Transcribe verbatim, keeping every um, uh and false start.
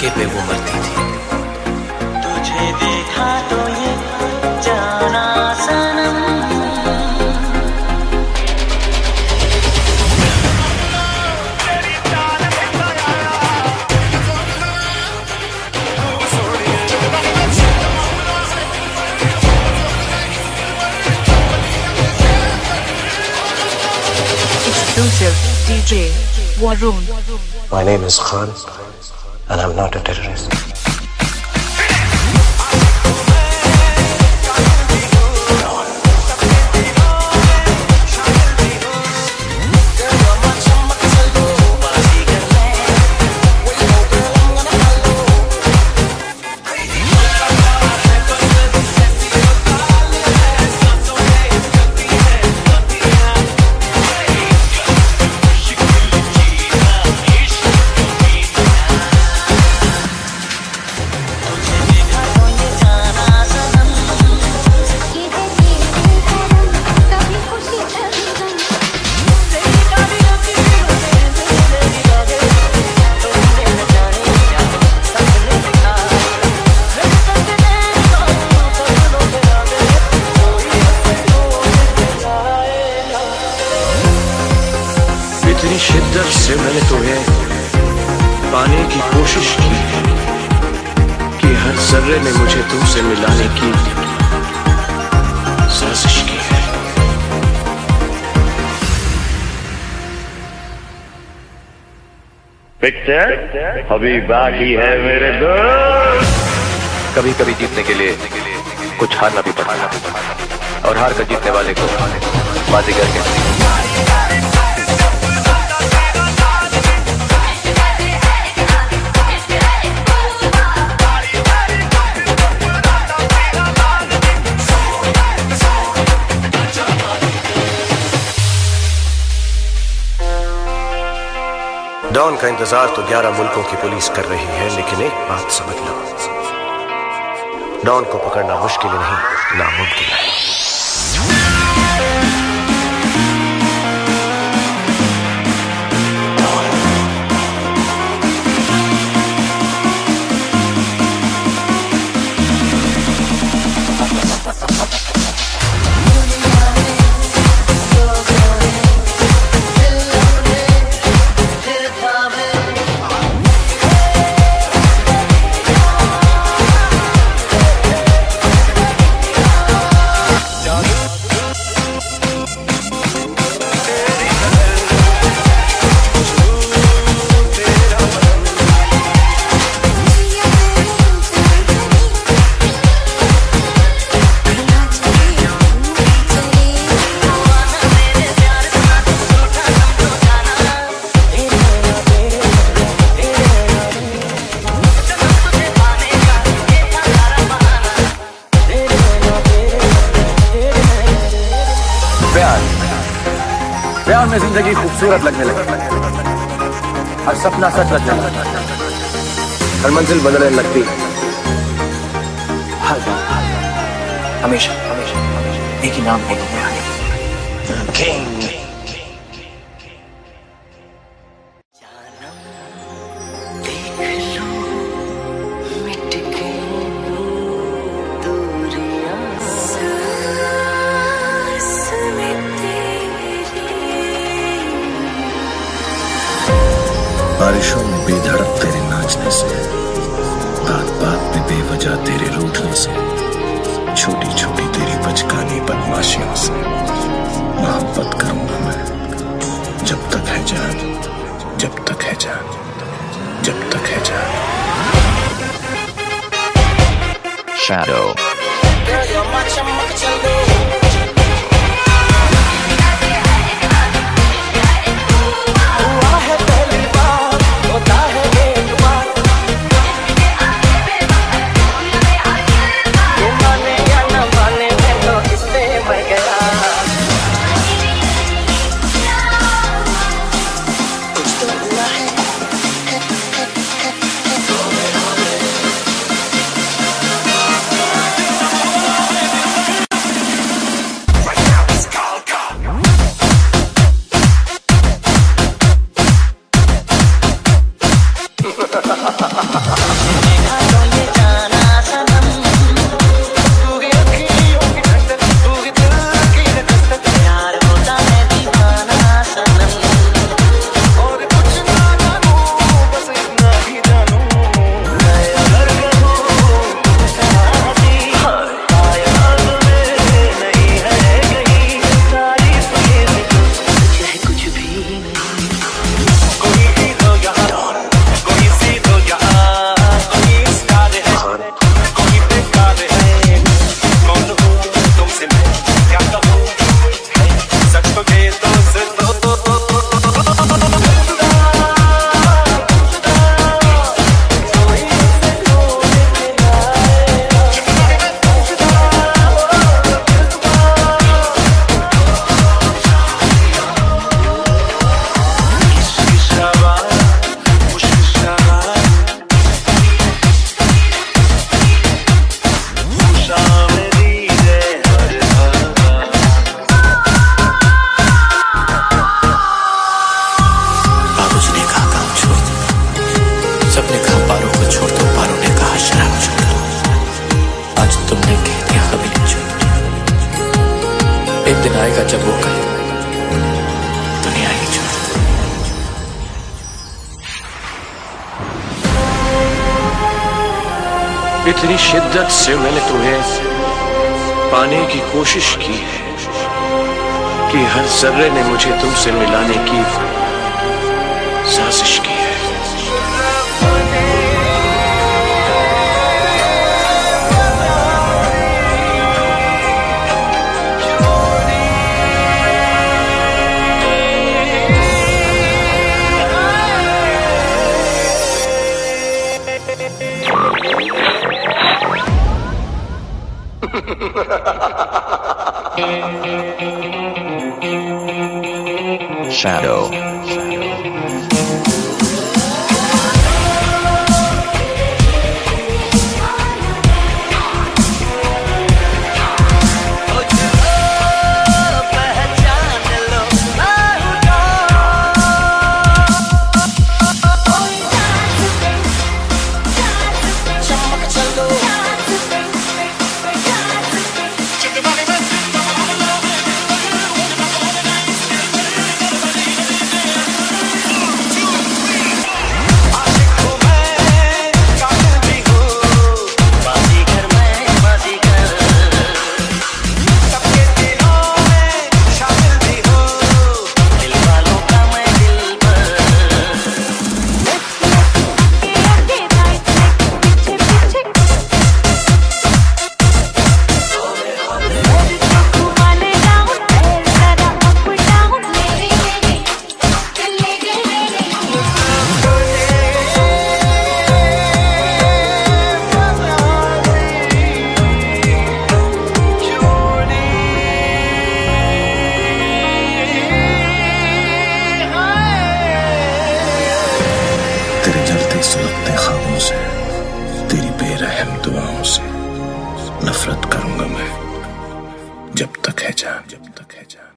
मौके पे वो मरती थी। तुझे देखा तो ये जाना सनम, Exclusive D J Warun. My name is Khan and I'm not a terrorist. इतनी शिद्दत से मैंने तुम्हें पाने की कोशिश की कि हर जर्रे में मुझे तुमसे मिलाने की साजिश की है। पिक्चर अभी बाकी है मेरे दोस्त। कभी कभी जीतने के लिए कुछ हारना भी पड़ता है और हार कर जीतने वाले को बाजीगर कहते हैं। डॉन का इंतजार तो ग्यारह मुल्कों की पुलिस कर रही है, लेकिन एक बात समझ लो, डॉन को पकड़ना मुश्किल नहीं, नामुमकिन है। प्यार प्यार में जिंदगी खूबसूरत लगने लगती, हर सपना सच लगने लगता, हर मंजिल बदलने लगती, हर बात हमेशा हमेशा एक ही नाम है प्यार। किंग बारिशों में बेधड़क तेरे नाचने से, बात बात में बेवजह तेरे रूठने से, छोटी छोटी तेरी बचकानी बदमाशियों से मोहब्बत करूंगा मैं, जब तक है जान, जब तक है जान, जब तक है जान। Shadow जब वो कहे दुनिया ही छोड़। इतनी शिद्दत से मैंने तुम्हें पाने की कोशिश की है कि हर जर्रे ने मुझे तुमसे मिलाने की साजिश की है। Shadow. तेरे जलते सुलगते ख्वाबों से, तेरी बेरहम दुआओं से नफरत करूंगा मैं जब तक है जान, जब तक है जान।